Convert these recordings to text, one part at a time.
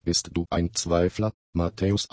bist du ein Zweifler? Matthäus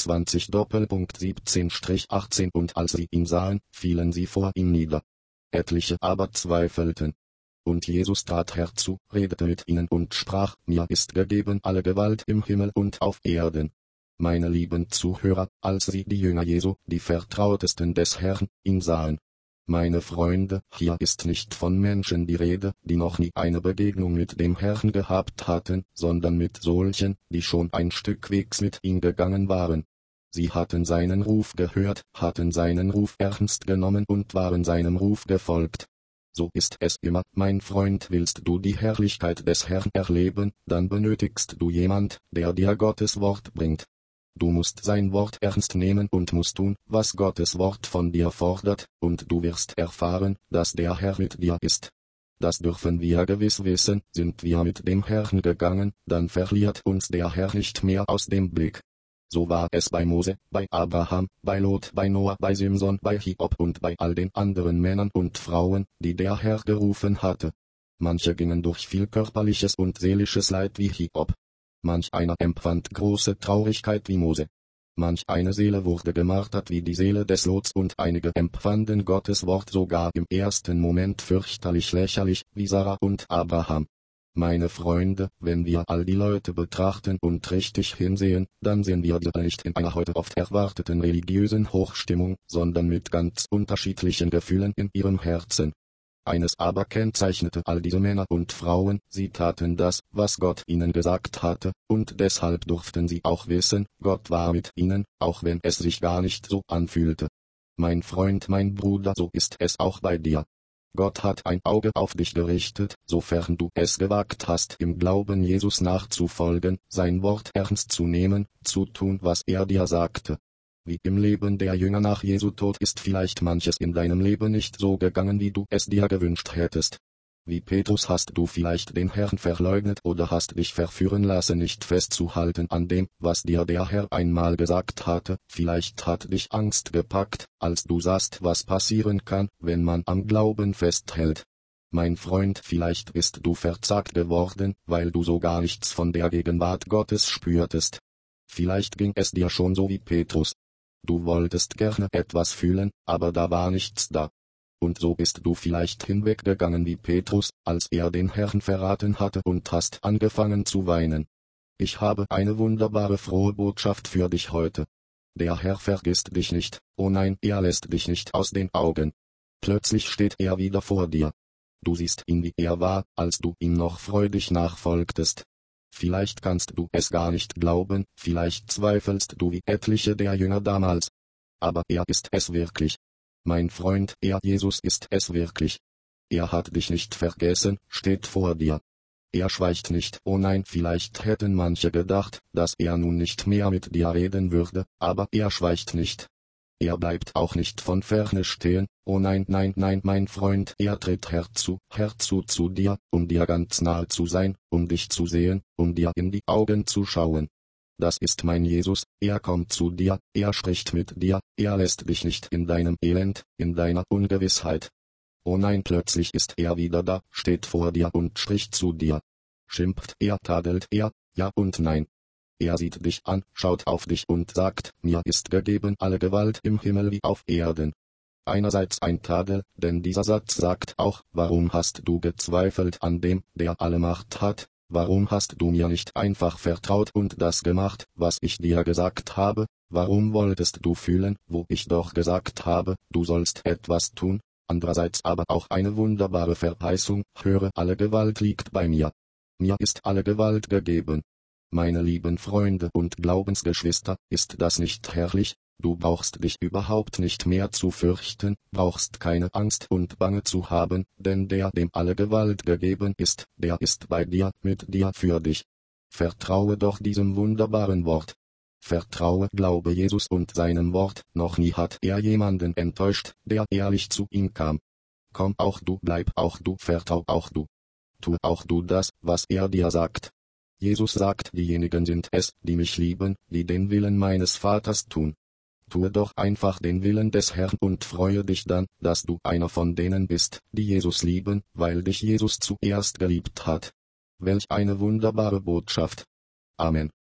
28:17-18. Und als sie ihn sahen, fielen sie vor ihm nieder. Etliche aber zweifelten. Und Jesus trat herzu, redete mit ihnen und sprach: Mir ist gegeben alle Gewalt im Himmel und auf Erden. Meine lieben Zuhörer, als sie die Jünger Jesu, die Vertrautesten des Herrn, ihn sahen. Meine Freunde, hier ist nicht von Menschen die Rede, die noch nie eine Begegnung mit dem Herrn gehabt hatten, sondern mit solchen, die schon ein Stück Wegs mit ihm gegangen waren. Sie hatten seinen Ruf gehört, hatten seinen Ruf ernst genommen und waren seinem Ruf gefolgt. So ist es immer, mein Freund, willst du die Herrlichkeit des Herrn erleben, dann benötigst du jemand, der dir Gottes Wort bringt. Du musst sein Wort ernst nehmen und musst tun, was Gottes Wort von dir fordert, und du wirst erfahren, dass der Herr mit dir ist. Das dürfen wir gewiss wissen, sind wir mit dem Herrn gegangen, dann verliert uns der Herr nicht mehr aus dem Blick. So war es bei Mose, bei Abraham, bei Lot, bei Noah, bei Simson, bei Hiob und bei all den anderen Männern und Frauen, die der Herr gerufen hatte. Manche gingen durch viel körperliches und seelisches Leid wie Hiob. Manch einer empfand große Traurigkeit wie Mose. Manch eine Seele wurde gemartert wie die Seele des Lots und einige empfanden Gottes Wort sogar im ersten Moment fürchterlich lächerlich wie Sarah und Abraham. Meine Freunde, wenn wir all die Leute betrachten und richtig hinsehen, dann sehen wir die nicht in einer heute oft erwarteten religiösen Hochstimmung, sondern mit ganz unterschiedlichen Gefühlen in ihrem Herzen. Eines aber kennzeichnete all diese Männer und Frauen, sie taten das, was Gott ihnen gesagt hatte, und deshalb durften sie auch wissen, Gott war mit ihnen, auch wenn es sich gar nicht so anfühlte. Mein Freund, mein Bruder, so ist es auch bei dir. Gott hat ein Auge auf dich gerichtet, sofern du es gewagt hast, im Glauben Jesus nachzufolgen, sein Wort ernst zu nehmen, zu tun, was er dir sagte. Wie im Leben der Jünger nach Jesu Tod ist vielleicht manches in deinem Leben nicht so gegangen, wie du es dir gewünscht hättest. Wie Petrus hast du vielleicht den Herrn verleugnet oder hast dich verführen lassen, nicht festzuhalten an dem, was dir der Herr einmal gesagt hatte. Vielleicht hat dich Angst gepackt, als du sahst, was passieren kann, wenn man am Glauben festhält. Mein Freund, vielleicht bist du verzagt geworden, weil du so gar nichts von der Gegenwart Gottes spürtest. Vielleicht ging es dir schon so wie Petrus. Du wolltest gerne etwas fühlen, aber da war nichts da. Und so bist du vielleicht hinweggegangen wie Petrus, als er den Herrn verraten hatte und hast angefangen zu weinen. Ich habe eine wunderbare frohe Botschaft für dich heute. Der Herr vergisst dich nicht, oh nein, er lässt dich nicht aus den Augen. Plötzlich steht er wieder vor dir. Du siehst ihn, wie er war, als du ihm noch freudig nachfolgtest. Vielleicht kannst du es gar nicht glauben, vielleicht zweifelst du wie etliche der Jünger damals. Aber er ist es wirklich. Mein Freund, Jesus ist es wirklich. Er hat dich nicht vergessen, steht vor dir. Er schweigt nicht, oh nein, vielleicht hätten manche gedacht, dass er nun nicht mehr mit dir reden würde, aber er schweigt nicht. Er bleibt auch nicht von ferne stehen, oh nein, nein, nein, mein Freund, er tritt herzu zu dir, um dir ganz nahe zu sein, um dich zu sehen, um dir in die Augen zu schauen. Das ist mein Jesus, er kommt zu dir, er spricht mit dir, er lässt dich nicht in deinem Elend, in deiner Ungewissheit. Oh nein, plötzlich ist er wieder da, steht vor dir und spricht zu dir. Schimpft er, tadelt er, ja und nein. Er sieht dich an, schaut auf dich und sagt, mir ist gegeben alle Gewalt im Himmel wie auf Erden. Einerseits ein Tadel, denn dieser Satz sagt auch, warum hast du gezweifelt an dem, der alle Macht hat, warum hast du mir nicht einfach vertraut und das gemacht, was ich dir gesagt habe, warum wolltest du fühlen, wo ich doch gesagt habe, du sollst etwas tun, andererseits aber auch eine wunderbare Verheißung, höre, alle Gewalt liegt bei mir. Mir ist alle Gewalt gegeben. Meine lieben Freunde und Glaubensgeschwister, ist das nicht herrlich? Du brauchst dich überhaupt nicht mehr zu fürchten, brauchst keine Angst und Bange zu haben, denn der, dem alle Gewalt gegeben ist, der ist bei dir, mit dir, für dich. Vertraue doch diesem wunderbaren Wort. Vertraue, glaube Jesus und seinem Wort, noch nie hat er jemanden enttäuscht, der ehrlich zu ihm kam. Komm auch du, bleib auch du, vertrau auch du. Tu auch du das, was er dir sagt. Jesus sagt, diejenigen sind es, die mich lieben, die den Willen meines Vaters tun. Tue doch einfach den Willen des Herrn und freue dich dann, dass du einer von denen bist, die Jesus lieben, weil dich Jesus zuerst geliebt hat. Welch eine wunderbare Botschaft. Amen.